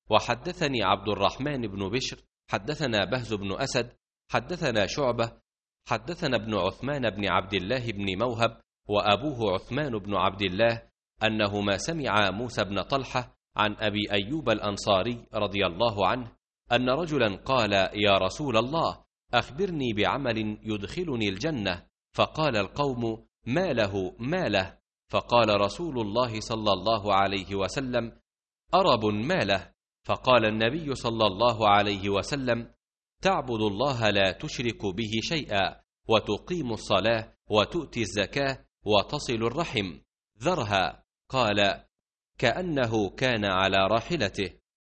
وحدثني عبد الرحمن بن بشر حدثنا بهز بن أسد حدثنا شعبة حدثنا ابن عثمان بن عبد الله بن موهب وأبوه عثمان بن عبد الله أنهما سمع موسى بن طلحة عن أبي أيوب الأنصاري رضي الله عنه أن رجلا قال: يا رسول الله، أخبرني بعمل يدخلني الجنة. فقال القوم: ما له ما له؟ فقال رسول الله صلى الله عليه وسلم: أرب ما له؟ فقال النبي صلى الله عليه وسلم: تعبد الله لا تشرك به شيئا، وتقيم الصلاة، وتؤتي الزكاة، وتصل الرحم. ذرها. قال: كأنه كان على راحلته.